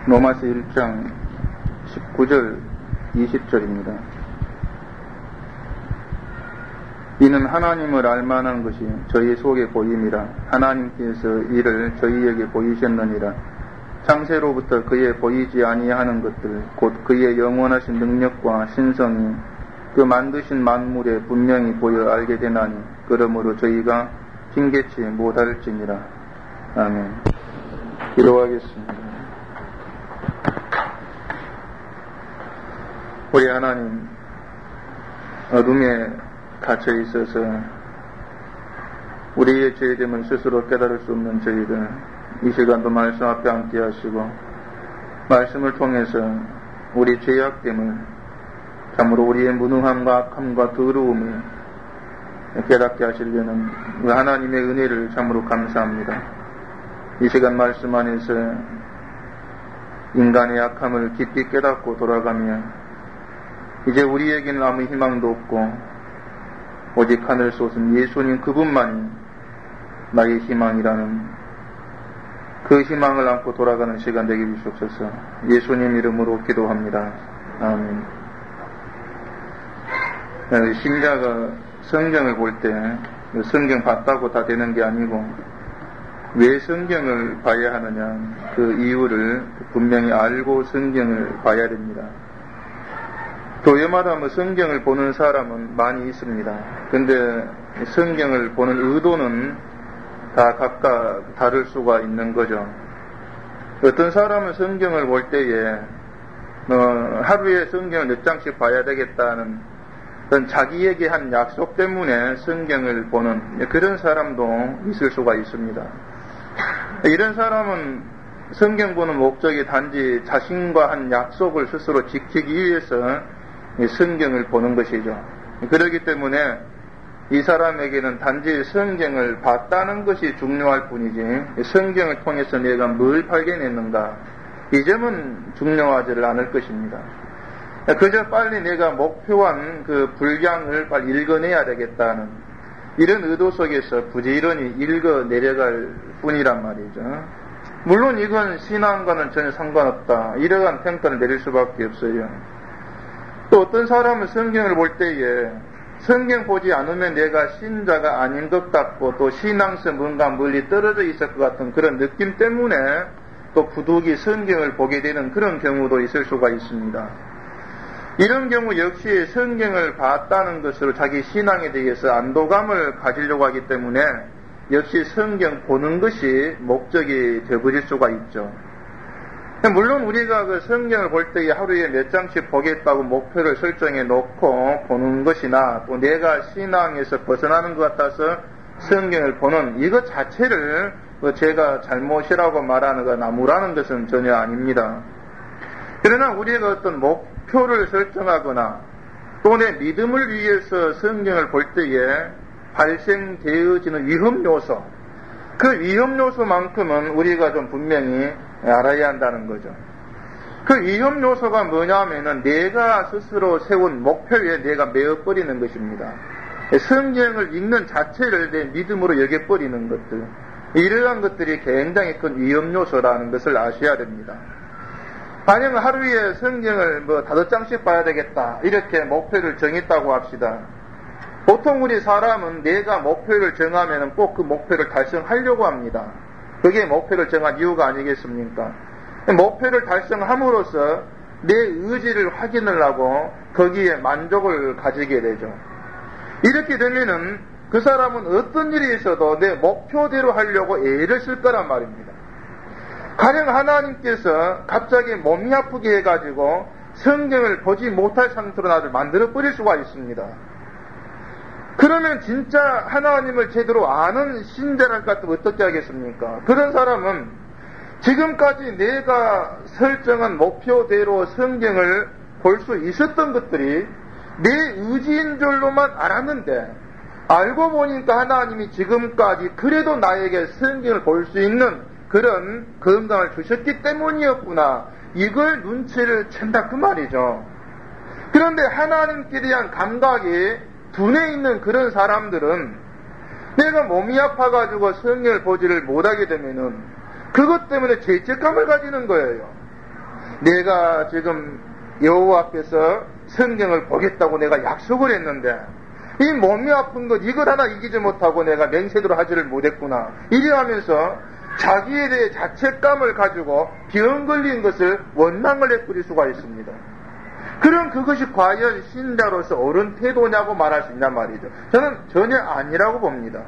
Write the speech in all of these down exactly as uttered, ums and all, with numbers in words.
로마서 일 장 십구 절 이십 절입니다. 이는 하나님을 알만한 것이 저희 속에 보임이라. 하나님께서 이를 저희에게 보이셨느니라. 창세로부터 그의 보이지 아니하는 것들 곧 그의 영원하신 능력과 신성이 그 만드신 만물에 분명히 보여 알게 되나니 그러므로 저희가 핑계치 못할지니라. 아멘. 기도하겠습니다. 우리 하나님, 어둠에 갇혀 있어서 우리의 죄됨을 스스로 깨달을 수 없는 저희들, 이 시간도 말씀 앞에 함께 하시고 말씀을 통해서 우리 죄악됨을, 참으로 우리의 무능함과 악함과 더러움을 깨닫게 하시려는 하나님의 은혜를 참으로 감사합니다. 이 시간 말씀 안에서 인간의 악함을 깊이 깨닫고 돌아가며 이제 우리에게는 아무 희망도 없고 오직 하늘 솟은 예수님 그분만이 나의 희망이라는 그 희망을 안고 돌아가는 시간 되게 주시옵소서. 예수님 이름으로 기도합니다. 아멘. 신자가 성경을 볼 때 성경 봤다고 다 되는 게 아니고 왜 성경을 봐야 하느냐, 그 이유를 분명히 알고 성경을 봐야 됩니다. 교회마다 뭐 성경을 보는 사람은 많이 있습니다. 근데 성경을 보는 의도는 다 각각 다를 수가 있는 거죠. 어떤 사람은 성경을 볼 때에 어, 하루에 성경을 몇 장씩 봐야 되겠다는 그런 자기에게 한 약속 때문에 성경을 보는 그런 사람도 있을 수가 있습니다. 이런 사람은 성경 보는 목적이 단지 자신과 한 약속을 스스로 지키기 위해서 성경을 보는 것이죠. 그렇기 때문에 이 사람에게는 단지 성경을 봤다는 것이 중요할 뿐이지 성경을 통해서 내가 뭘 발견했는가, 이 점은 중요하지를 않을 것입니다. 그저 빨리 내가 목표한 그 분량을 빨리 읽어내야 되겠다는 이런 의도 속에서 부지런히 읽어 내려갈 뿐이란 말이죠. 물론 이건 신앙과는 전혀 상관없다, 이러한 평가를 내릴 수밖에 없어요. 또 어떤 사람은 성경을 볼 때에 성경 보지 않으면 내가 신자가 아닌 것 같고 또 신앙에서 뭔가 멀리 떨어져 있을 것 같은 그런 느낌 때문에 또 부득이 성경을 보게 되는 그런 경우도 있을 수가 있습니다. 이런 경우 역시 성경을 봤다는 것으로 자기 신앙에 대해서 안도감을 가지려고 하기 때문에 역시 성경 보는 것이 목적이 되어버릴 수가 있죠. 물론 우리가 그 성경을 볼 때에 하루에 몇 장씩 보겠다고 목표를 설정해 놓고 보는 것이나 또 내가 신앙에서 벗어나는 것 같아서 성경을 보는 이것 자체를 제가 잘못이라고 말하는 건 나무라는 것은 전혀 아닙니다. 그러나 우리가 어떤 목표를 설정하거나 또 내 믿음을 위해서 성경을 볼 때에 발생되어지는 위험 요소, 그 위험 요소만큼은 우리가 좀 분명히 알아야 한다는 거죠. 그 위험 요소가 뭐냐면은 내가 스스로 세운 목표에 내가 매어버리는 것입니다. 성경을 읽는 자체를 내 믿음으로 여겨버리는 것들, 이러한 것들이 굉장히 큰 위험 요소라는 것을 아셔야 됩니다. 만약 하루에 성경을 뭐 다섯 장씩 봐야 되겠다 이렇게 목표를 정했다고 합시다. 보통 우리 사람은 내가 목표를 정하면 꼭 그 목표를 달성하려고 합니다. 그게 목표를 정한 이유가 아니겠습니까? 목표를 달성함으로써 내 의지를 확인을 하고 거기에 만족을 가지게 되죠. 이렇게 되면은 그 사람은 어떤 일이 있어도 내 목표대로 하려고 애를 쓸 거란 말입니다. 가령 하나님께서 갑자기 몸이 아프게 해가지고 성경을 보지 못할 상태로 나를 만들어 버릴 수가 있습니다. 그러면 진짜 하나님을 제대로 아는 신자랄 것 같으면 어떻게 하겠습니까? 그런 사람은 지금까지 내가 설정한 목표대로 성경을 볼 수 있었던 것들이 내 의지인 줄로만 알았는데 알고 보니까 하나님이 지금까지 그래도 나에게 성경을 볼 수 있는 그런 건강을 주셨기 때문이었구나, 이걸 눈치를 챈다 그 말이죠. 그런데 하나님께 대한 감각이 둔해 있는 그런 사람들은 내가 몸이 아파가지고 성경을 보지를 못하게 되면은 그것 때문에 죄책감을 가지는 거예요. 내가 지금 여호와 앞에서 성경을 보겠다고 내가 약속을 했는데 이 몸이 아픈 것 이걸 하나 이기지 못하고 내가 맹세대로 하지를 못했구나. 이래 하면서 자기에 대해 자책감을 가지고 병 걸린 것을 원망을 해버릴 수가 있습니다. 그럼 그것이 과연 신자로서 옳은 태도냐고 말할 수 있냔 말이죠. 저는 전혀 아니라고 봅니다.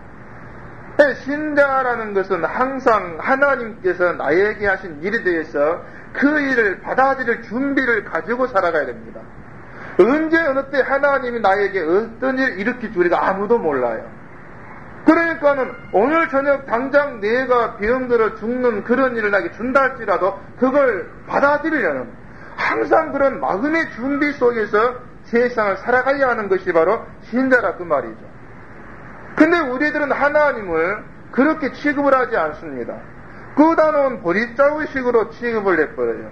신자라는 것은 항상 하나님께서 나에게 하신 일에 대해서 그 일을 받아들일 준비를 가지고 살아가야 됩니다. 언제 어느 때 하나님이 나에게 어떤 일을 일으킬 줄이가 아무도 몰라요. 그러니까는 오늘 저녁 당장 내가 병들어 죽는 그런 일을 나에게 준다 할지라도 그걸 받아들이려는 항상 그런 마음의 준비 속에서 세상을 살아가야 하는 것이 바로 신자라 그 말이죠. 근데 우리들은 하나님을 그렇게 취급을 하지 않습니다. 끄다놓은 보릿자루식으로 취급을 해버려요.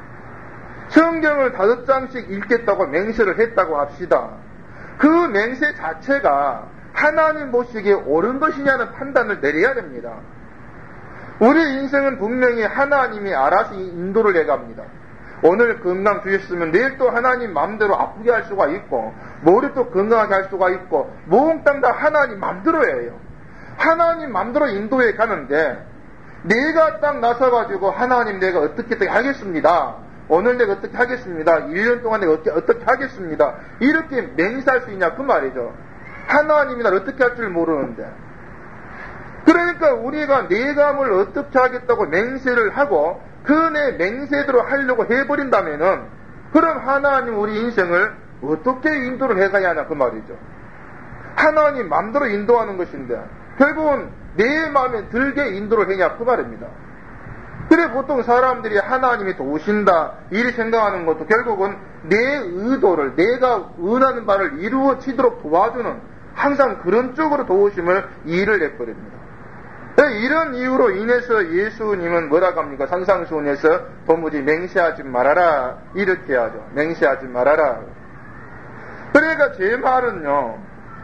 성경을 다섯 장씩 읽겠다고 맹세를 했다고 합시다. 그 맹세 자체가 하나님 보시기에 옳은 것이냐는 판단을 내려야 됩니다. 우리 인생은 분명히 하나님이 알아서 인도를 해갑니다. 오늘 건강 주셨으면 내일 또 하나님 마음대로 아프게 할 수가 있고 모레 또 건강하게 할 수가 있고 몽땅 다 하나님 마음대로예요. 하나님 마음대로 인도해 가는데 내가 딱 나서가지고 하나님 내가 어떻게 어떻게 하겠습니다. 오늘 내가 어떻게 하겠습니다. 일 년 동안 내가 어떻게, 어떻게 하겠습니다. 이렇게 맹세할 수 있냐 그 말이죠. 하나님이 날 어떻게 할 줄 모르는데. 그러니까 우리가 내감을 어떻게 하겠다고 맹세를 하고 그 내 맹세대로 하려고 해버린다면은 그럼 하나님 우리 인생을 어떻게 인도를 해가야 하냐 그 말이죠. 하나님 마음대로 인도하는 것인데 결국은 내 마음에 들게 인도를 해냐 그 말입니다. 그래 보통 사람들이 하나님이 도우신다 이리 생각하는 것도 결국은 내 의도를 내가 원하는 바를 이루어지도록 도와주는 항상 그런 쪽으로 도우심을 일을 해버립니다. 이런 이유로 인해서 예수님은 뭐라고 합니까? 산상수훈에서 도무지 맹세하지 말아라 이렇게 하죠. 맹세하지 말아라. 그러니까 제 말은요,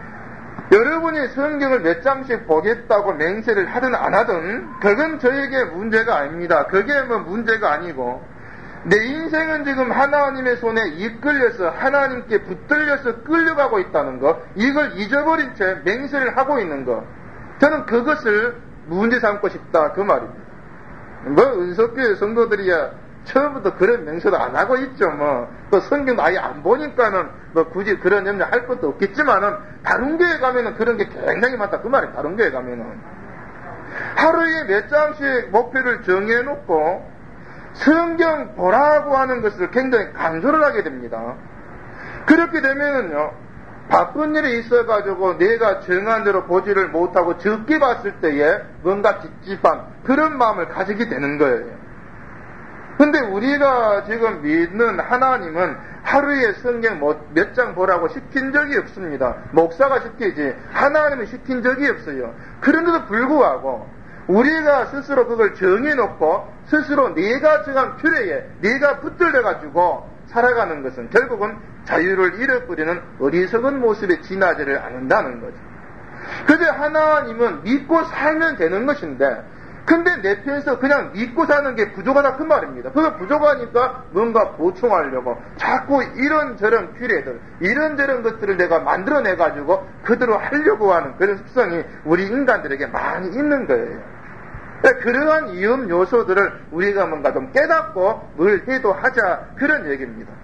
여러분이 성경을 몇 장씩 보겠다고 맹세를 하든 안 하든 그건 저에게 문제가 아닙니다. 그게 뭐 문제가 아니고 내 인생은 지금 하나님의 손에 이끌려서 하나님께 붙들려서 끌려가고 있다는 것, 이걸 잊어버린 채 맹세를 하고 있는 것, 저는 그것을 문제 삼고 싶다 그 말입니다. 뭐 은석교회 성도들이야 처음부터 그런 맹세도 안 하고 있죠. 뭐 또 성경 아예 안 보니까는 뭐 굳이 그런 염려 할 것도 없겠지만은 다른 교회 가면은 그런 게 굉장히 많다 그 말이에요. 다른 교회 가면은 하루에 몇 장씩 목표를 정해놓고 성경 보라고 하는 것을 굉장히 강조를 하게 됩니다. 그렇게 되면은요, 바쁜 일이 있어가지고 내가 정한 대로 보지를 못하고 적게 봤을 때에 뭔가 찝찝한 그런 마음을 가지게 되는 거예요. 근데 우리가 지금 믿는 하나님은 하루에 성경 몇 장 보라고 시킨 적이 없습니다. 목사가 시키지 하나님은 시킨 적이 없어요. 그런데도 불구하고 우리가 스스로 그걸 정해놓고 스스로 내가 정한 규례에 내가 붙들려가지고 살아가는 것은 결국은 자유를 잃어버리는 어리석은 모습에 지나지를 않는다는 거죠. 그저 하나님은 믿고 살면 되는 것인데 근데 내 편에서 그냥 믿고 사는 게 부족하다 그 말입니다. 그거 부족하니까 뭔가 보충하려고 자꾸 이런저런 규례들 이런저런 것들을 내가 만들어내가지고 그대로 하려고 하는 그런 습성이 우리 인간들에게 많이 있는 거예요. 그러한 위험 요소들을 우리가 뭔가 좀 깨닫고 뭘 해도 하자 그런 얘기입니다.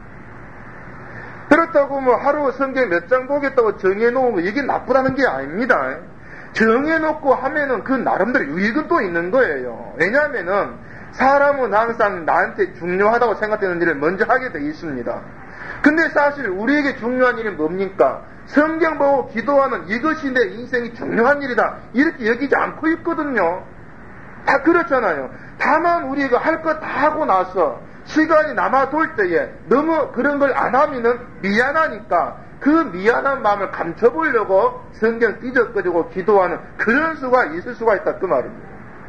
그렇다고 뭐 하루 성경 몇 장 보겠다고 정해놓은 거 이게 나쁘다는 게 아닙니다. 정해놓고 하면은 그 나름대로 유익은 또 있는 거예요. 왜냐하면은 사람은 항상 나한테 중요하다고 생각되는 일을 먼저 하게 돼 있습니다. 근데 사실 우리에게 중요한 일이 뭡니까? 성경 보고 기도하는 이것이 내 인생이 중요한 일이다 이렇게 여기지 않고 있거든요. 다 그렇잖아요. 다만 우리가 할 것 다 하고 나서 시간이 남아돌 때에 너무 그런 걸 안 하면은 미안하니까 그 미안한 마음을 감춰보려고 성경 삐적거리고 기도하는 그런 수가 있을 수가 있다 그 말입니다.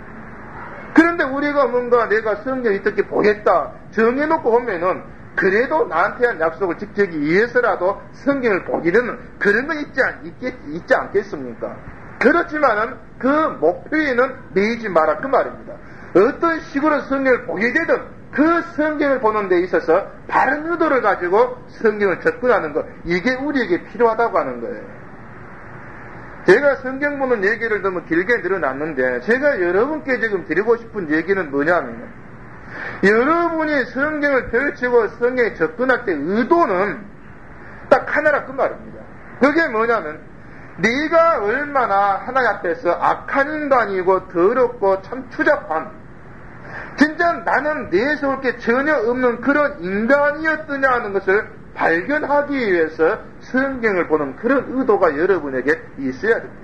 그런데 우리가 뭔가 내가 성경 어떻게 보겠다 정해놓고 보면은 그래도 나한테 한 약속을 지키기 위해서라도 성경을 보게 되는 그런 건 있지, 않, 있겠, 있지 않겠습니까? 그렇지만은 그 목표에는 매이지 마라 그 말입니다. 어떤 식으로 성경을 보게 되든 그 성경을 보는 데 있어서 바른 의도를 가지고 성경을 접근하는 것, 이게 우리에게 필요하다고 하는 거예요. 제가 성경 보는 얘기를 너무 길게 늘어놨는데 제가 여러분께 지금 드리고 싶은 얘기는 뭐냐면, 여러분이 성경을 펼치고 성경에 접근할 때 의도는 딱 하나라 그 말입니다. 그게 뭐냐면, 네가 얼마나 하나님 앞에서 악한 인간이고 더럽고 참 추잡한, 진짜 나는 내에서 올 게 전혀 없는 그런 인간이었더냐 하는 것을 발견하기 위해서 성경을 보는 그런 의도가 여러분에게 있어야 됩니다.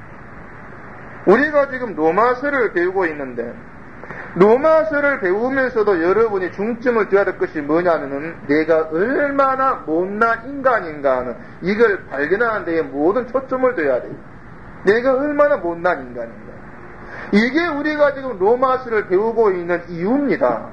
우리가 지금 로마서를 배우고 있는데, 로마서를 배우면서도 여러분이 중점을 둬야 될 것이 뭐냐면은, 내가 얼마나 못난 인간인가 하는 이걸 발견하는 데에 모든 초점을 둬야 돼요. 내가 얼마나 못난 인간인가. 이게 우리가 지금 로마서를 배우고 있는 이유입니다.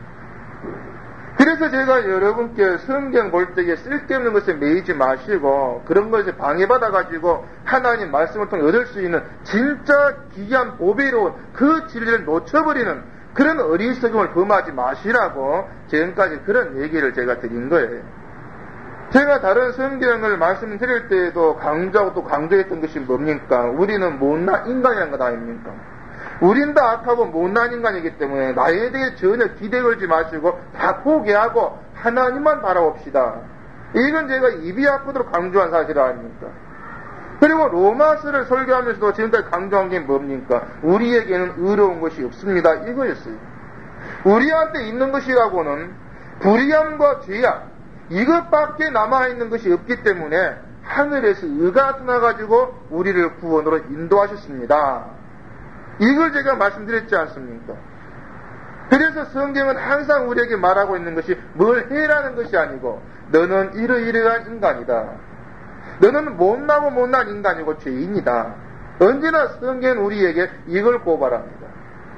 그래서 제가 여러분께 성경 볼 때에 쓸데없는 것에 매이지 마시고, 그런 것에 방해받아가지고 하나님 말씀을 통해 얻을 수 있는 진짜 귀한 보배로운 그 진리를 놓쳐버리는 그런 어리석음을 범하지 마시라고 지금까지 그런 얘기를 제가 드린 거예요. 제가 다른 성경을 말씀드릴 때에도 강조하고 또 강조했던 것이 뭡니까? 우리는 못난 인간이라는 것 아닙니까? 우린 다 악하고 못난 인간이기 때문에 나에 대해 전혀 기대 걸지 마시고 다 포기하고 하나님만 바라봅시다. 이건 제가 입이 아프도록 강조한 사실 아닙니까? 그리고 로마서를 설교하면서도 지금까지 강조한 게 뭡니까? 우리에게는 의로운 것이 없습니다. 이거였어요. 우리한테 있는 것이라고는 불의함과 죄악, 이것밖에 남아있는 것이 없기 때문에 하늘에서 의가 나타나가지고 우리를 구원으로 인도하셨습니다. 이걸 제가 말씀드렸지 않습니까? 그래서 성경은 항상 우리에게 말하고 있는 것이 뭘 해라는 것이 아니고, 너는 이러이러한 인간이다. 너는 못나고 못난 인간이고 죄인이다. 언제나 성경은 우리에게 이걸 고발합니다.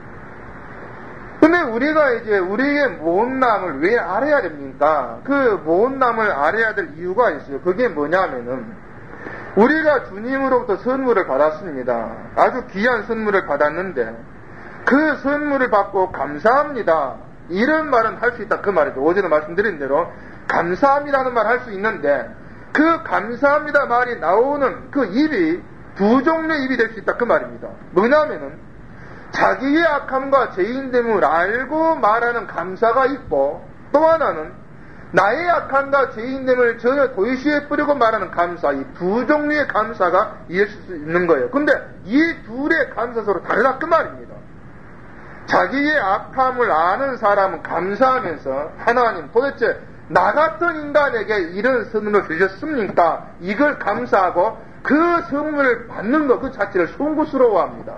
근데 우리가 이제 우리의 못남을 왜 알아야 됩니까? 그 못남을 알아야 될 이유가 있어요. 그게 뭐냐면은, 우리가 주님으로부터 선물을 받았습니다. 아주 귀한 선물을 받았는데 그 선물을 받고 감사합니다, 이런 말은 할 수 있다 그 말이죠. 어제도 말씀드린 대로 감사합니다는 말 할 수 있는데, 그 감사합니다 말이 나오는 그 입이 두 종류의 입이 될 수 있다 그 말입니다. 뭐냐면은 자기의 악함과 죄인됨을 알고 말하는 감사가 있고, 또 하나는 나의 악함과 죄인됨을 전혀 도시에 뿌리고 말하는 감사, 이 두 종류의 감사가 있을 수 있는 거예요. 근데 이 둘의 감사 서로 다르다 그 말입니다. 자기의 악함을 아는 사람은 감사하면서, 하나님 도대체 나 같은 인간에게 이런 선물을 주셨습니까? 이걸 감사하고 그 선물을 받는 것 그 자체를 송구스러워합니다.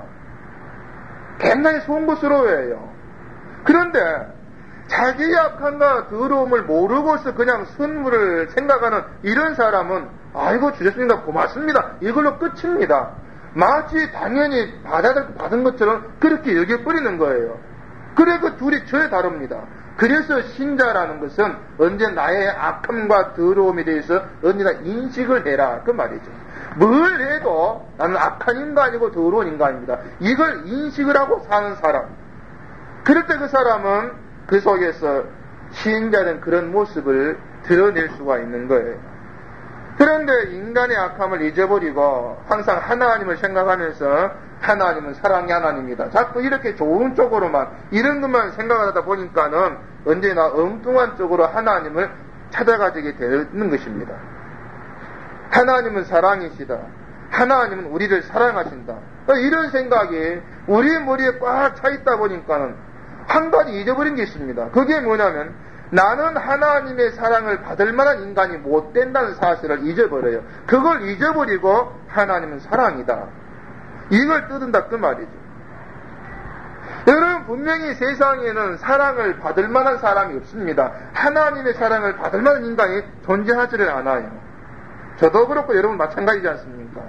굉장히 송구스러워해요. 그런데 자기의 악함과 더러움을 모르고서 그냥 선물을 생각하는 이런 사람은, 아이고 주셨습니다, 고맙습니다, 이걸로 끝입니다. 마치 당연히 받아들, 받은 것처럼 그렇게 여겨버리는 거예요. 그래 그 둘이 전혀 다릅니다. 그래서 신자라는 것은 언제 나의 악함과 더러움에 대해서 언제나 인식을 해라 그 말이죠. 뭘 해도 나는 악한 인간이고 더러운 인간입니다, 이걸 인식을 하고 사는 사람, 그럴 때 그 사람은 그 속에서 신자는 그런 모습을 드러낼 수가 있는 거예요. 그런데 인간의 악함을 잊어버리고 항상 하나님을 생각하면서, 하나님은 사랑의 하나님이다, 자꾸 이렇게 좋은 쪽으로만 이런 것만 생각하다 보니까는 언제나 엉뚱한 쪽으로 하나님을 찾아가게 되는 것입니다. 하나님은 사랑이시다, 하나님은 우리를 사랑하신다, 이런 생각이 우리 머리에 꽉 차 있다 보니까는 한 가지 잊어버린 게 있습니다. 그게 뭐냐면, 나는 하나님의 사랑을 받을 만한 인간이 못 된다는 사실을 잊어버려요. 그걸 잊어버리고 하나님은 사랑이다, 이걸 떠든다 그 말이죠. 여러분, 분명히 세상에는 사랑을 받을 만한 사람이 없습니다. 하나님의 사랑을 받을 만한 인간이 존재하지를 않아요. 저도 그렇고 여러분 마찬가지지 않습니까?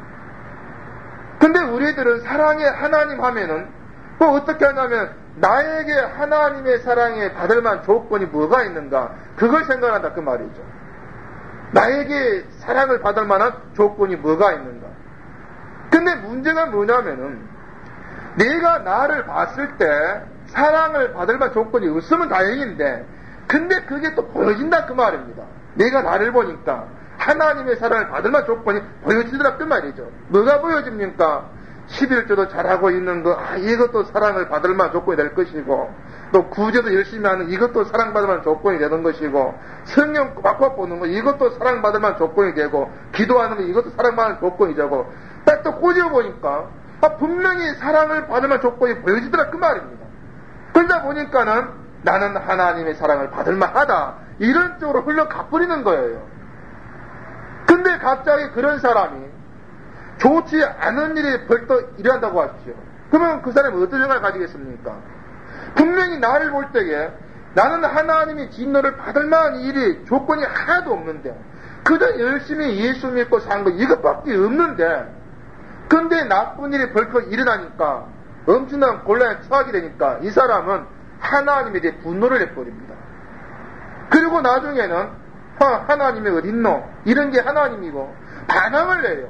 근데 우리들은 사랑의 하나님 하면은 뭐 어떻게 하냐면, 나에게 하나님의 사랑에 받을 만한 조건이 뭐가 있는가, 그걸 생각한다 그 말이죠. 나에게 사랑을 받을 만한 조건이 뭐가 있는가. 근데 문제가 뭐냐면은, 내가 나를 봤을 때 사랑을 받을 만한 조건이 없으면 다행인데, 근데 그게 또 보여진다 그 말입니다. 내가 나를 보니까 하나님의 사랑을 받을 만한 조건이 보여지더라 그 말이죠. 뭐가 보여집니까? 십일조도 잘하고 있는 거, 아, 이것도 사랑을 받을 만한 조건이 될 것이고, 또 구제도 열심히 하는 이것도 사랑받을 만한 조건이 되는 것이고, 성령 꼬박꼬박 보는 거 이것도 사랑받을 만한 조건이 되고, 기도하는 거 이것도 사랑받을 만한 조건이 되고, 딱 또 꼬집어 보니까 아, 분명히 사랑을 받을 만한 조건이 보여지더라 그 말입니다. 그러다 보니까는 나는 하나님의 사랑을 받을 만하다, 이런 쪽으로 흘러가버리는 거예요. 근데 갑자기 그런 사람이 좋지 않은 일이 벌떡 일어난다고 하십시오. 그러면 그 사람이 어떤 생각을 가지겠습니까? 분명히 나를 볼 때에 나는 하나님의 진노를 받을 만한 일이 조건이 하나도 없는데, 그저 열심히 예수 믿고 산 거 이것밖에 없는데, 근데 나쁜 일이 벌컥 일어나니까 엄청난 곤란에 처하게 되니까 이 사람은 하나님에 대해 분노를 해버립니다. 그리고 나중에는 하, 하나님이 어딨노? 이런 게 하나님이고 반항을 해요.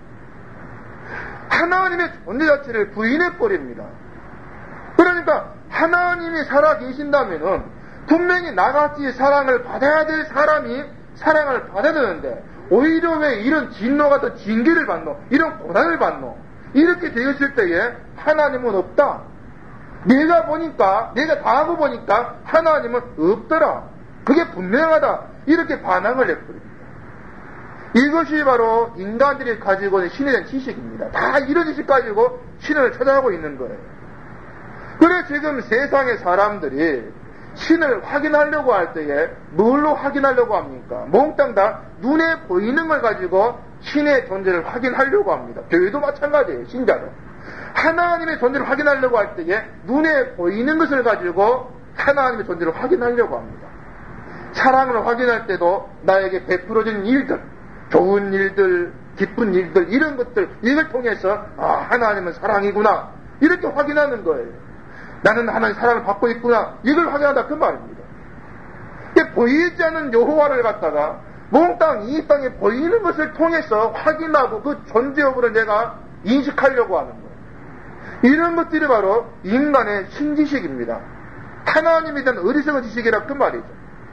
하나님의 존재 자체를 부인해버립니다. 그러니까 하나님이 살아 계신다면은 분명히 나같이 사랑을 받아야 될 사람이 사랑을 받아야 되는데, 오히려 왜 이런 진노 같은 징계를 받노? 이런 고난을 받노? 이렇게 되었을 때에 하나님은 없다. 내가 보니까, 내가 당하고 보니까 하나님은 없더라. 그게 분명하다. 이렇게 반항을 해버립니다. 이것이 바로 인간들이 가지고 있는 신에 대한 지식입니다. 다 이런 지식 가지고 신을 찾아가고 있는 거예요. 그래 지금 세상의 사람들이 신을 확인하려고 할 때에 뭘로 확인하려고 합니까? 몽땅 다 눈에 보이는 걸 가지고 신의 존재를 확인하려고 합니다. 교회도 마찬가지예요. 신자도. 하나님의 존재를 확인하려고 할 때에 눈에 보이는 것을 가지고 하나님의 존재를 확인하려고 합니다. 사랑을 확인할 때도 나에게 베풀어진 일들, 좋은 일들, 기쁜 일들, 이런 것들, 이걸 통해서 아, 하나님은 사랑이구나, 이렇게 확인하는 거예요. 나는 하나님의 사랑을 받고 있구나, 이걸 확인한다 그 말입니다. 보이지 않는 여호와를 갖다가 몽땅 이 땅에 보이는 것을 통해서 확인하고 그 존재 여부를 내가 인식하려고 하는 거예요. 이런 것들이 바로 인간의 신지식입니다. 하나님에 대한 어리석은 지식이라 그 말이죠.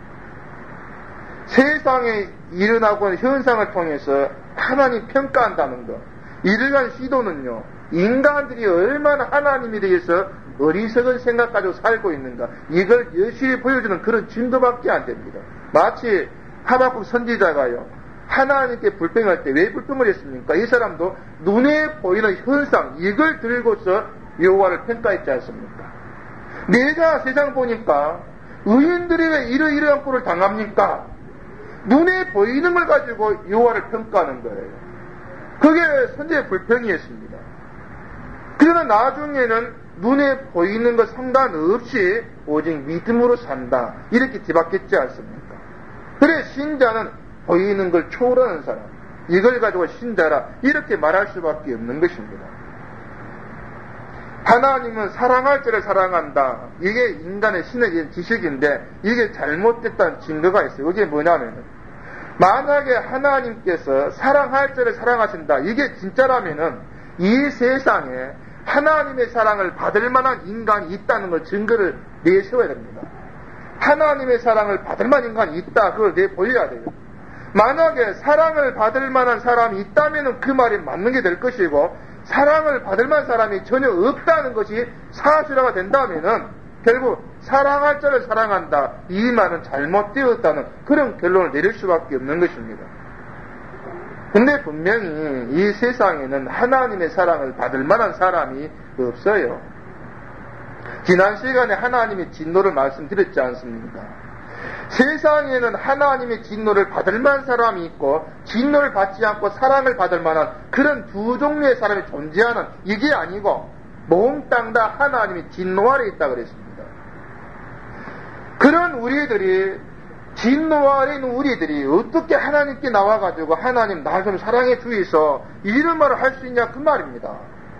세상에 일어나고 있는 현상을 통해서 하나님 평가한다는 것, 이를 위한 시도는요, 인간들이 얼마나 하나님에 대해서 어리석은 생각 가지고 살고 있는가, 이걸 여실히 보여주는 그런 증거밖에 안 됩니다. 마치 하박국 선지자가요, 하나님께 불평할 때 왜 불평을 했습니까? 이 사람도 눈에 보이는 현상, 이걸 들고서 여호와를 평가했지 않습니까? 내가 세상 보니까 의인들이 왜 이러이러한 꼴을 당합니까? 눈에 보이는 걸 가지고 여호와를 평가하는 거예요. 그게 선지자의 불평이었습니다. 그러나 나중에는 눈에 보이는 것 상관없이 오직 믿음으로 산다, 이렇게 뒤바뀌었지 않습니까? 그래 신자는 보이는 걸 초월하는 사람, 이걸 가지고 신자라 이렇게 말할 수밖에 없는 것입니다. 하나님은 사랑할 자를 사랑한다, 이게 인간의 신의 지식인데 이게 잘못됐다는 증거가 있어요. 이게 뭐냐면은, 만약에 하나님께서 사랑할 자를 사랑하신다, 이게 진짜라면은 이 세상에 하나님의 사랑을 받을 만한 인간이 있다는 걸 증거를 내세워야 됩니다. 하나님의 사랑을 받을 만한 인간이 있다, 그걸 내보여야 돼요. 만약에 사랑을 받을 만한 사람이 있다면 그 말이 맞는 게 될 것이고, 사랑을 받을 만한 사람이 전혀 없다는 것이 사실화가 된다면 결국 사랑할 자를 사랑한다, 이 말은 잘못되었다는 그런 결론을 내릴 수밖에 없는 것입니다. 근데 분명히 이 세상에는 하나님의 사랑을 받을 만한 사람이 없어요. 지난 시간에 하나님의 진노를 말씀드렸지 않습니까? 세상에는 하나님의 진노를 받을 만한 사람이 있고 진노를 받지 않고 사랑을 받을 만한 그런 두 종류의 사람이 존재하는, 이게 아니고 몽땅 다 하나님의 진노 아래 있다 그랬습니다. 그런 우리들이, 진노 아래 있는 우리들이 어떻게 하나님께 나와가지고 하나님 나 좀 사랑해 주이소, 이런 말을 할 수 있냐 그 말입니다.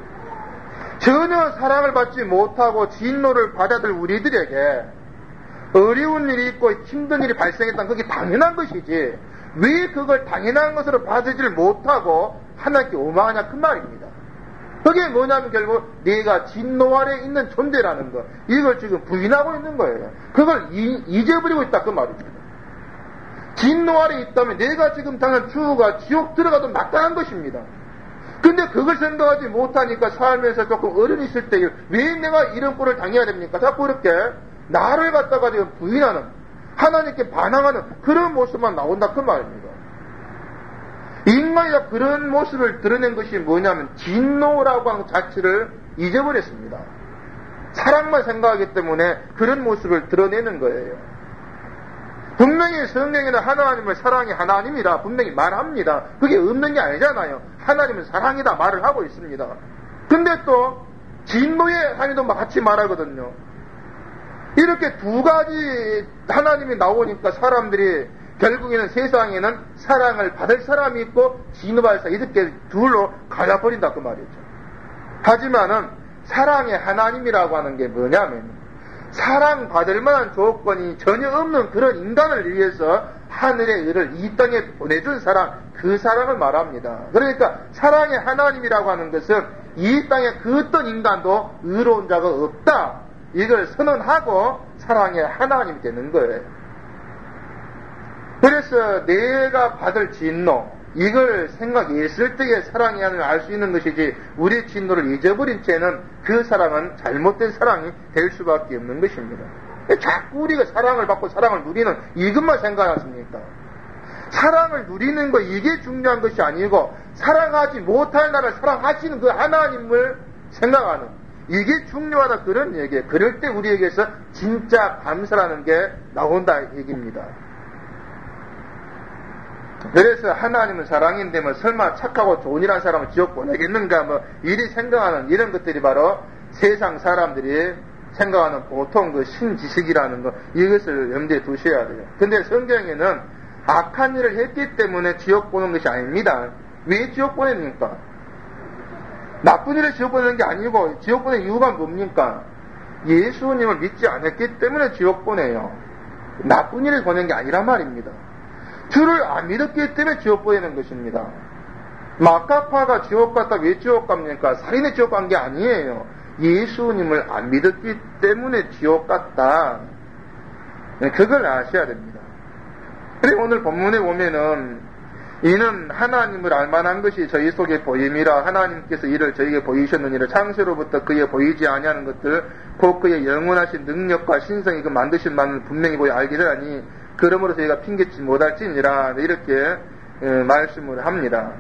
전혀 사랑을 받지 못하고 진노를 받아들 우리들에게 어려운 일이 있고 힘든 일이 발생했다는 그게 당연한 것이지, 왜 그걸 당연한 것으로 받으지를 못하고 하나님께 오망하냐 그 말입니다. 그게 뭐냐면 결국 내가 진노 아래 있는 존재라는 거, 이걸 지금 부인하고 있는 거예요. 그걸 이, 잊어버리고 있다 그 말입니다. 진노 아래 있다면 내가 지금 당한 주가 지옥 들어가도 마땅한 것입니다. 근데 그걸 생각하지 못하니까 살면서 조금 어른이 있을 때 왜 내가 이런 꼴을 당해야 됩니까? 자꾸 이렇게 나를 갖다가 지금 부인하는, 하나님께 반항하는 그런 모습만 나온다 그 말입니다. 인간이 그런 모습을 드러낸 것이 뭐냐면 진노라고 하는 자체를 잊어버렸습니다. 사랑만 생각하기 때문에 그런 모습을 드러내는 거예요. 분명히 성경에는 하나님을 사랑이 하나님이라 분명히 말합니다. 그게 없는 게 아니잖아요. 하나님은 사랑이다 말을 하고 있습니다. 근데 또 진노의 하나님도 같이 말하거든요. 이렇게 두 가지 하나님이 나오니까 사람들이 결국에는 세상에는 사랑을 받을 사람이 있고 진노받을 사람이 이렇게 둘로 갈라버린다 그 말이죠. 하지만은 사랑의 하나님이라고 하는 게 뭐냐면 사랑받을 만한 조건이 전혀 없는 그런 인간을 위해서 하늘의 의를 이 땅에 보내준 사랑, 그 사랑을 말합니다. 그러니까 사랑의 하나님이라고 하는 것은 이 땅에 그 어떤 인간도 의로운 자가 없다, 이걸 선언하고 사랑의 하나님이 되는 거예요. 그래서 내가 받을 진노, 이걸 생각했을 때에 사랑의 하나님을 알 수 있는 것이지, 우리 진노를 잊어버린 채는 그 사랑은 잘못된 사랑이 될 수밖에 없는 것입니다. 자꾸 우리가 사랑을 받고 사랑을 누리는 이것만 생각하지 않습니까? 사랑을 누리는 거, 이게 중요한 것이 아니고 사랑하지 못할 나를 사랑하시는 그 하나님을 생각하는, 이게 중요하다 그런 얘기예요. 그럴 때 우리에게서 진짜 감사라는 게 나온다 얘기입니다. 그래서 하나님은 사랑인데 뭐 설마 착하고 좋은 일한 사람을 지옥 보내겠는가 뭐 이리 생각하는 이런 것들이 바로 세상 사람들이 생각하는 보통 그 신지식이라는 거, 이것을 염두에 두셔야 돼요. 근데 성경에는 악한 일을 했기 때문에 지옥 보는 것이 아닙니다. 왜 지옥 보냅니까? 나쁜 일을 지옥 보내는 게 아니고, 지옥 보내는 이유가 뭡니까? 예수님을 믿지 않았기 때문에 지옥 보내요. 나쁜 일을 보낸 게 아니란 말입니다. 주를 안 믿었기 때문에 지옥 보내는 것입니다. 마카파가 지옥 갔다 왜 지옥 갑니까? 살인의 지옥 간 게 아니에요. 예수님을 안 믿었기 때문에 지옥 갔다. 그걸 아셔야 됩니다. 그리고 오늘 본문에 보면은 이는 하나님을 알만한 것이 저희 속에 보임이라, 하나님께서 이를 저희에게 보이셨느니라. 창세로부터 그에 보이지 아니하는 것들 곧 그의 영원하신 능력과 신성이 그 만드신 만을 분명히 보여 알기라니 그러므로 저희가 핑계치 못할지니라, 이렇게 말씀을 합니다.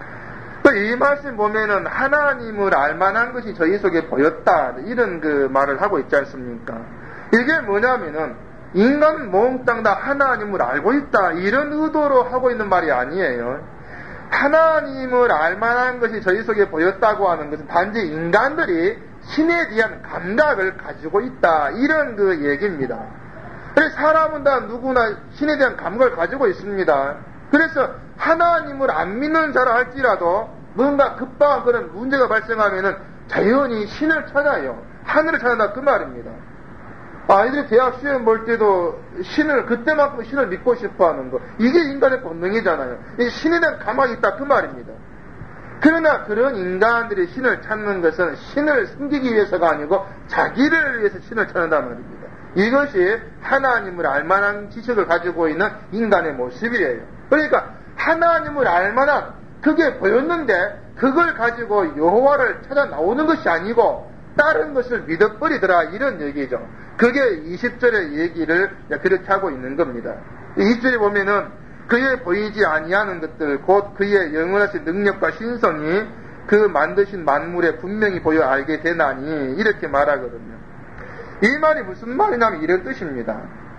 이 말씀 보면은 하나님을 알만한 것이 저희 속에 보였다, 이런 그 말을 하고 있지 않습니까? 이게 뭐냐면은 인간 몽땅 다 하나님을 알고 있다, 이런 의도로 하고 있는 말이 아니에요. 하나님을 알만한 것이 저희 속에 보였다고 하는 것은 단지 인간들이 신에 대한 감각을 가지고 있다, 이런 그 얘기입니다. 그래서 사람은 다 누구나 신에 대한 감각을 가지고 있습니다. 그래서 하나님을 안 믿는 자라 할지라도 뭔가 급박한 그런 문제가 발생하면은 자연히 신을 찾아요. 하늘을 찾아다 그 말입니다. 아이들이 대학 시험 볼 때도 신을, 그때만큼 신을 믿고 싶어 하는 거, 이게 인간의 본능이잖아요. 이 신에 대한 감각이 있다 그 말입니다. 그러나 그런 인간들이 신을 찾는 것은 신을 섬기기 위해서가 아니고 자기를 위해서 신을 찾는다는 말입니다. 이것이 하나님을 알만한 지식을 가지고 있는 인간의 모습이에요. 그러니까 하나님을 알만한, 그게 보였는데 그걸 가지고 여호와를 찾아 나오는 것이 아니고 다른 것을 믿어버리더라, 이런 얘기죠. 그게 이십 절의 얘기를 그렇게 하고 있는 겁니다. 이 절에 보면은 그의 보이지 아니하는 것들 곧 그의 영원하신 능력과 신성이 그 만드신 만물에 분명히 보여 알게 되나니, 이렇게 말하거든요. 이 말이 무슨 말이냐면 이런 뜻입니다.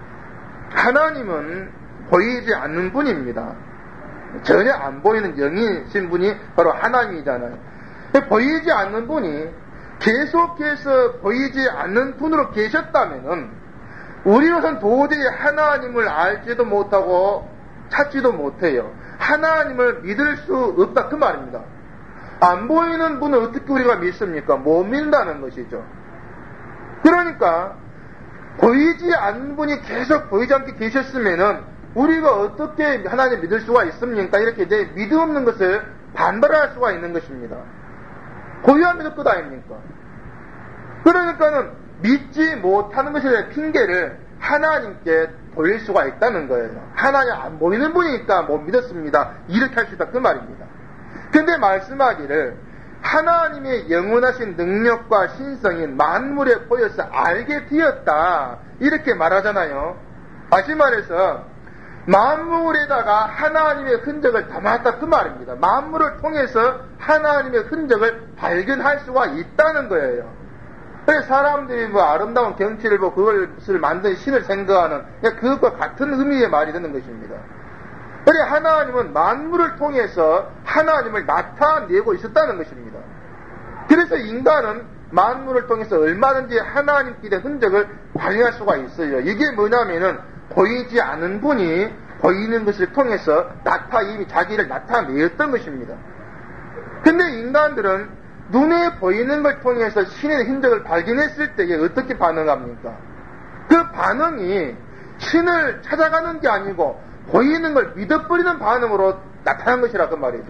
하나님은 보이지 않는 분입니다. 전혀 안 보이는 영이신 분이 바로 하나님이잖아요. 보이지 않는 분이 계속해서 보이지 않는 분으로 계셨다면은 우리로서는 도저히 하나님을 알지도 못하고 찾지도 못해요. 하나님을 믿을 수 없다 그 말입니다. 안 보이는 분을 어떻게 우리가 믿습니까? 못 믿는다는 것이죠. 그러니까 보이지 않는 분이 계속 보이지 않게 계셨으면은 우리가 어떻게 하나님을 믿을 수가 있습니까? 이렇게 이제 믿음 없는 것을 반발할 수가 있는 것입니다. 고유한 믿을 것 아닙니까? 그러니까는 믿지 못하는 것에 대한 핑계를 하나님께 돌릴 수가 있다는 거예요. 하나님 안 보이는 분이니까 못 믿었습니다. 이렇게 할 수 있다 그 말입니다. 근데 말씀하기를 하나님의 영원하신 능력과 신성인 만물에 보여서 알게 되었다 이렇게 말하잖아요. 다시 말해서 만물에다가 하나님의 흔적을 담았다 그 말입니다. 만물을 통해서 하나님의 흔적을 발견할 수가 있다는 거예요. 그래서 사람들이 뭐 아름다운 경치를 보고 그것을 만든 신을 생각하는 그것과 같은 의미의 말이 되는 것입니다. 그래 하나님은 만물을 통해서 하나님을 나타내고 있었다는 것입니다. 그래서 인간은 만물을 통해서 얼마든지 하나님끼리의 흔적을 발견할 수가 있어요. 이게 뭐냐면은 보이지 않은 분이 보이는 것을 통해서 나타 이미 자기를 나타내었던 것입니다. 근데 인간들은 눈에 보이는 걸 통해서 신의 흔적을 발견했을 때에 어떻게 반응합니까? 그 반응이 신을 찾아가는 게 아니고 보이는 걸 믿어버리는 반응으로 나타난 것이라 그 말이죠.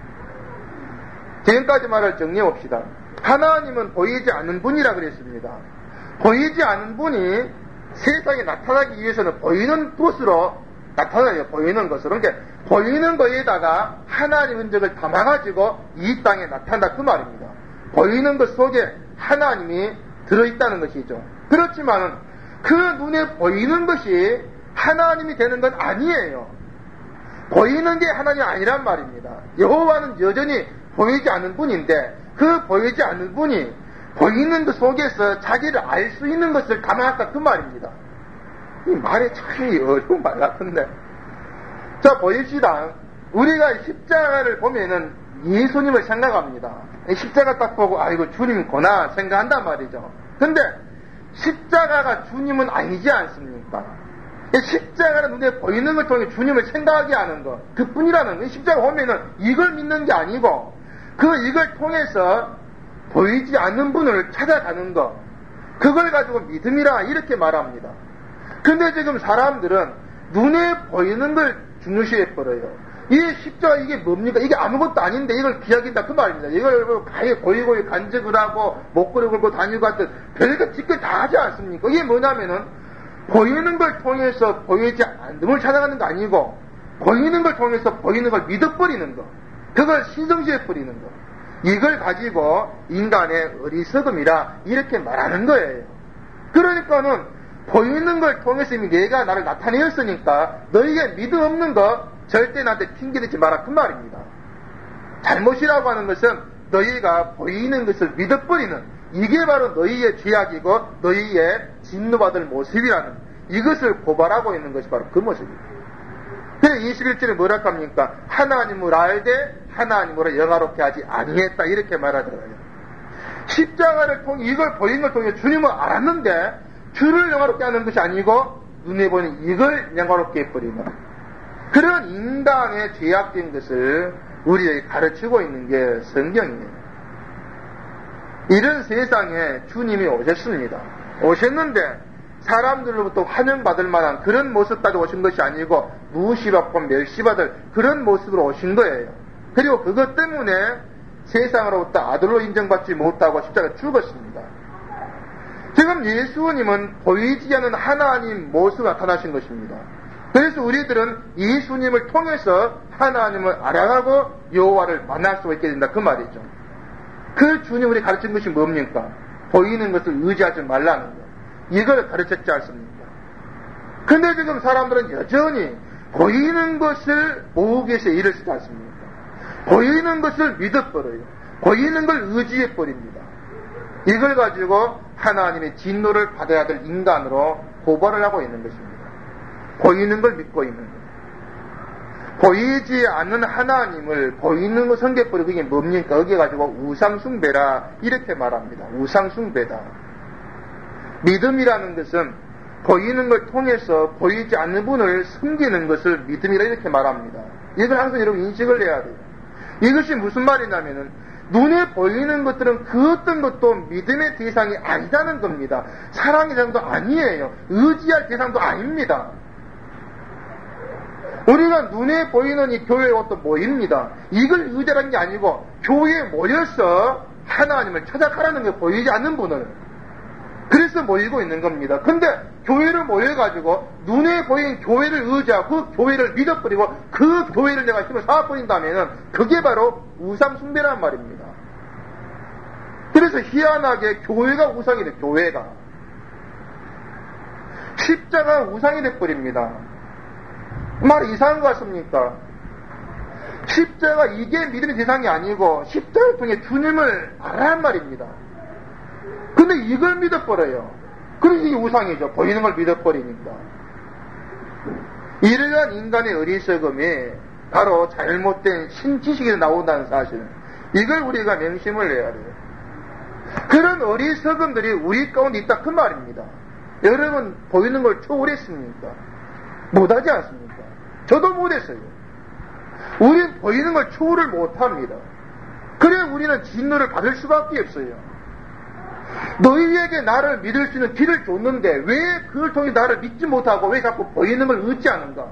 지금까지 말을 정리해 봅시다. 하나님은 보이지 않는 분이라 그랬습니다. 보이지 않는 분이 세상에 나타나기 위해서는 보이는 것으로 나타나요. 보이는 것으로. 그러니까 보이는 거에다가 하나님 흔적을 담아가지고 이 땅에 나타난다 그 말입니다. 보이는 것 속에 하나님이 들어있다는 것이죠. 그렇지만 그 눈에 보이는 것이 하나님이 되는 건 아니에요. 보이는 게 하나님이 아니란 말입니다. 여호와는 여전히 보이지 않는 분인데 그 보이지 않는 분이 보이는 것 속에서 자기를 알 수 있는 것을 담아놨다 그 말입니다. 이 말이 참 어려운 말 같은데. 자, 보입시다. 우리가 십자가를 보면은 예수님을 생각합니다. 십자가 딱 보고 아이고 주님구나 생각한단 말이죠. 근데 십자가가 주님은 아니지 않습니까? 십자가는 눈에 보이는 걸 통해 주님을 생각하게 하는 것 그뿐이라는 거예요. 십자가 보면은 이걸 믿는 게 아니고 그 이걸 통해서 보이지 않는 분을 찾아가는 것 그걸 가지고 믿음이라 이렇게 말합니다. 근데 지금 사람들은 눈에 보이는 걸 중요시해버려요. 이 십자가 이게 뭡니까? 이게 아무것도 아닌데 이걸 기약인다 그 말입니다. 이걸 가에 고이고이 간직을 하고 목걸이 걸고 다니고 하여튼 별거 짓걸 다 하지 않습니까? 이게 뭐냐면은 보이는 걸 통해서 보이지 않는 걸 찾아가는 거 아니고 보이는 걸 통해서 보이는 걸 믿어버리는 거 그걸 신성시해버리는 거 이걸 가지고 인간의 어리석음이라 이렇게 말하는 거예요. 그러니까는 보이는 걸 통해서 이미 내가 나를 나타내었으니까 너희에게 믿음 없는 거 절대 나한테 핑계대지 마라 그 말입니다. 잘못이라고 하는 것은 너희가 보이는 것을 믿어버리는 이게 바로 너희의 죄악이고 너희의 진노받을 모습이라는 이것을 고발하고 있는 것이 바로 그 모습입니다. 그래서 이십일 절에 뭐라 합니까? 하나님을 알되 하나님으로 영화롭게 하지 아니했다 이렇게 말하더라고요. 십자가를 통해 이걸 보이는 걸 통해 주님을 알았는데 주를 영화롭게 하는 것이 아니고 눈에 보이는 이걸 영화롭게 해버리는 그런 인간의 죄악된 것을 우리에게 가르치고 있는 게 성경이에요. 이런 세상에 주님이 오셨습니다. 오셨는데 사람들로부터 환영받을 만한 그런 모습까지 오신 것이 아니고 무시받고 멸시받을 그런 모습으로 오신 거예요. 그리고 그것 때문에 세상으로부터 아들로 인정받지 못하고 십자가에 죽었습니다. 지금 예수님은 보이지 않는 하나님 모습으로 나타나신 것입니다. 그래서 우리들은 예수님을 통해서 하나님을 알아가고 여호와를 만날 수 있게 된다 그 말이죠. 그 주님 우리 가르친 것이 뭡니까? 보이는 것을 의지하지 말라는 것. 이걸 가르쳤지 않습니까? 근데 지금 사람들은 여전히 보이는 것을 모으기 위해서 일을 쓰지 않습니까? 보이는 것을 믿어버려요. 보이는 걸 의지해버립니다. 이걸 가지고 하나님의 진노를 받아야 될 인간으로 고발을 하고 있는 것입니다. 보이는 걸 믿고 있는 것. 보이지 않는 하나님을 보이는 거 섬겨버리고 그게 뭡니까? 여기 가지고 우상숭배라 이렇게 말합니다. 우상숭배다. 믿음이라는 것은 보이는 걸 통해서 보이지 않는 분을 섬기는 것을 믿음이라 이렇게 말합니다. 이걸 항상 여러분 인식을 해야 돼요. 이것이 무슨 말이냐면은 눈에 보이는 것들은 그 어떤 것도 믿음의 대상이 아니다는 겁니다. 사랑의 대상도 아니에요. 의지할 대상도 아닙니다. 우리가 눈에 보이는 이 교회의 어떤 모임입니다. 이걸 의지하는 게 아니고 교회에 모여서 하나님을 찾아가라는 게 보이지 않는 분을. 그래서 모이고 있는 겁니다. 근데 교회를 모여가지고 눈에 보이는 교회를 의지하고 그 교회를 믿어버리고 그 교회를 내가 힘을 쌓아버린다면은 그게 바로 우상 숭배란 말입니다. 그래서 희한하게 교회가 우상이 돼, 교회가. 십자가가 우상이 돼버립니다. 말 이상한 것 같습니까? 십자가 이게 믿음의 대상이 아니고 십자가를 통해 주님을 알아란 말입니다. 근데 이걸 믿어버려요. 그래서 이게 우상이죠. 보이는 걸 믿어버리니까. 이러한 인간의 어리석음이 바로 잘못된 신지식에서 나온다는 사실. 이걸 우리가 명심을 해야 돼요. 그런 어리석음들이 우리 가운데 있다 그 말입니다. 여러분 보이는 걸 초월했습니까? 못하지 않습니까? 저도 못했어요. 우리는 보이는 걸 초월을 못합니다. 그래 우리는 진노를 받을 수밖에 없어요. 너희에게 나를 믿을 수 있는 길을 줬는데 왜 그걸 통해 나를 믿지 못하고 왜 자꾸 보이는 걸 의지하는가?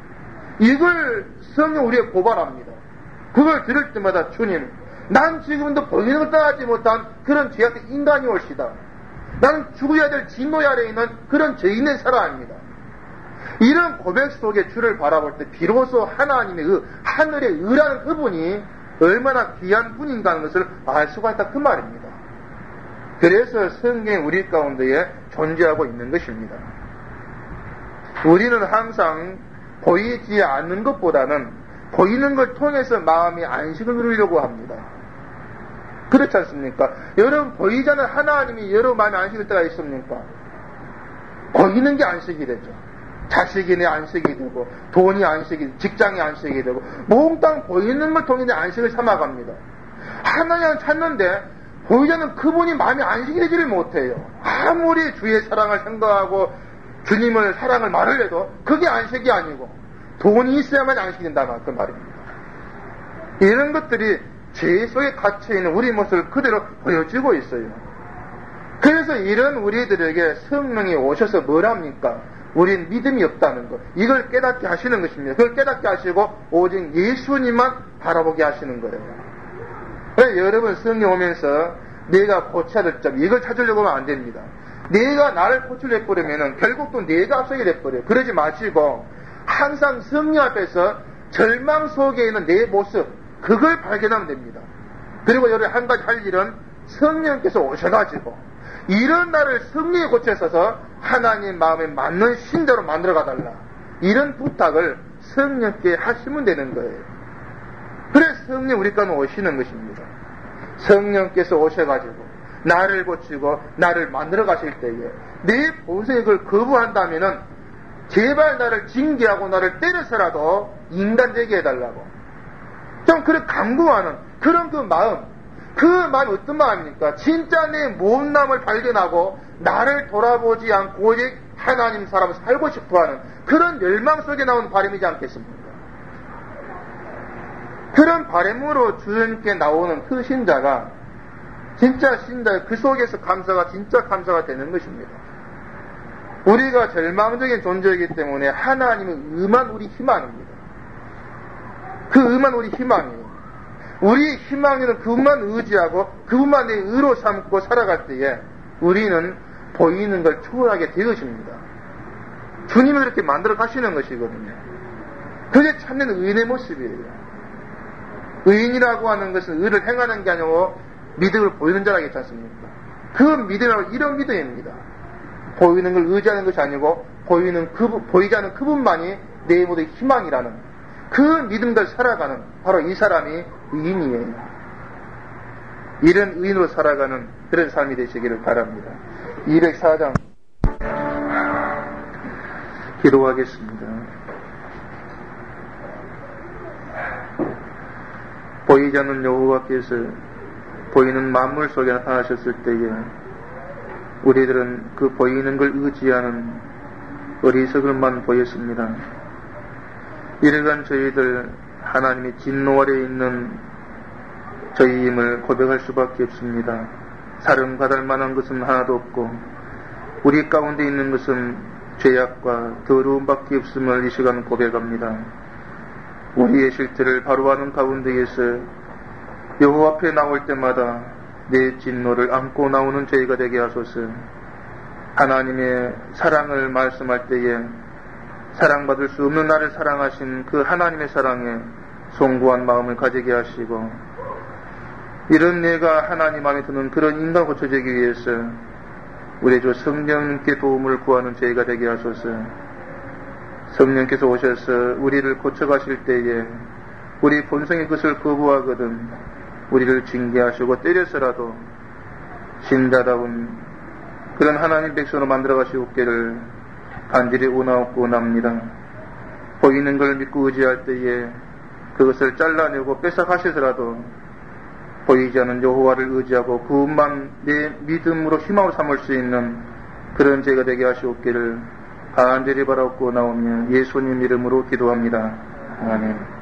이걸 성령 우리에게 고발합니다. 그걸 들을 때마다 주님, 난 지금도 보이는 걸 따르지 못한 그런 죄악된 인간이 올시다. 나는 죽어야 될 진노 아래에 있는 그런 죄 있는 사람입니다. 이런 고백 속에 주를 바라볼 때 비로소 하나님의 의, 하늘의 의라는 그분이 얼마나 귀한 분인가 하는 것을 알 수가 있다 그 말입니다. 그래서 성경이 우리 가운데에 존재하고 있는 것입니다. 우리는 항상 보이지 않는 것보다는 보이는 걸 통해서 마음의 안식을 누리려고 합니다. 그렇지 않습니까? 여러분 보이지 않는 하나님이 여러분 마음에 안식일 때가 있습니까? 보이는 게 안식이 되죠. 자식이 내 안식이 되고 돈이 안식이, 직장이 안식이 되고 몽땅 보이는 걸 통해 내 안식을 삼아갑니다. 하나님을 찾는데 보이지 않는 그분이 마음에 안식이 되지를 못해요. 아무리 주의 사랑을 생각하고 주님을 사랑을 말을 해도 그게 안식이 아니고 돈이 있어야만 안식이 된다는 그 말입니다. 이런 것들이 죄 속에 갇혀있는 우리 모습을 그대로 보여주고 있어요. 그래서 이런 우리들에게 성령이 오셔서 뭘 합니까? 우린 믿음이 없다는 것. 이걸 깨닫게 하시는 것입니다. 그걸 깨닫게 하시고 오직 예수님만 바라보게 하시는 거예요. 여러분 성령 오면서 내가 고쳐야 될 점 이걸 찾으려고 하면 안 됩니다. 내가 나를 고치려 해버리면 결국 또 내가 앞서게 돼버려요. 그러지 마시고 항상 성령 앞에서 절망 속에 있는 내 모습 그걸 발견하면 됩니다. 그리고 여러분 한 가지 할 일은 성령께서 오셔가지고 이런 나를 성령에 고쳐서 하나님 마음에 맞는 신자로 만들어가달라. 이런 부탁을 성령께 하시면 되는 거예요. 그래서 성령 우리 가운데 오시는 것입니다. 성령께서 오셔가지고 나를 고치고 나를 만들어 가실 때에 내 본성이 그걸 거부한다면은 제발 나를 징계하고 나를 때려서라도 인간 되게 해달라고 좀 그런 강구하는 그런 그 마음, 그 마음이 어떤 마음입니까? 진짜 내 못남을 발견하고 나를 돌아보지 않고 오직 하나님 사람을 살고 싶어하는 그런 열망 속에 나온 바람이지 않겠습니까? 그런 바람으로 주님께 나오는 그 신자가 진짜 신자, 그 속에서 감사가 진짜 감사가 되는 것입니다. 우리가 절망적인 존재이기 때문에 하나님은 음한 우리 희망입니다. 그 음한 우리 희망이에요. 우리 희망에는 그분만 의지하고 그분만 내 의로 삼고 살아갈 때에 우리는 보이는 걸 초월하게 되어집니다. 주님이 그렇게 만들어 가시는 것이거든요. 그게 참된 의인의 모습이에요. 의인이라고 하는 것은 의를 행하는 게 아니고 믿음을 보이는 자라겠지 않습니까? 그 믿음은 이런 믿음입니다. 보이는 걸 의지하는 것이 아니고 보이는 그, 보이지 않는 그분만이 내 모든 희망이라는 그 믿음들 살아가는 바로 이 사람이 의인이에요. 이런 의인으로 살아가는 그런 삶이 되시기를 바랍니다. 이백사 장 기도하겠습니다. 보이지 않는 여호와께서 보이는 만물 속에 나타나셨을 때에 우리들은 그 보이는 걸 의지하는 어리석음만 보였습니다. 이러한 저희들 하나님의 진노 아래에 있는 저희임을 고백할 수밖에 없습니다. 사랑받을 만한 것은 하나도 없고 우리 가운데 있는 것은 죄악과 더러움밖에 없음을 이 시간 고백합니다. 우리의 실태를 바로하는 가운데에서 여호와 앞에 나올 때마다 내 진노를 안고 나오는 저희가 되게 하소서. 하나님의 사랑을 말씀할 때에 사랑받을 수 없는 나를 사랑하신 그 하나님의 사랑에 송구한 마음을 가지게 하시고, 이런 내가 하나님 마음에 드는 그런 인간 고쳐지기 위해서 우리 주 성령님께 도움을 구하는 저희가 되게 하소서. 성령께서 오셔서 우리를 고쳐가실 때에 우리 본성의 것을 거부하거든 우리를 징계하시고 때려서라도 신자다운 그런 하나님 백성으로 만들어 가시옵기를 간절히 원하옵고 원합니다. 보이는 걸 믿고 의지할 때에 그것을 잘라내고 뺏어가셔서라도 보이지 않는 여호와를 의지하고 그것만 내 믿음으로 희망으로 삼을 수 있는 그런 죄가 되게 하시옵기를 간절히 바라옵고 나오며 예수님 이름으로 기도합니다. 아멘.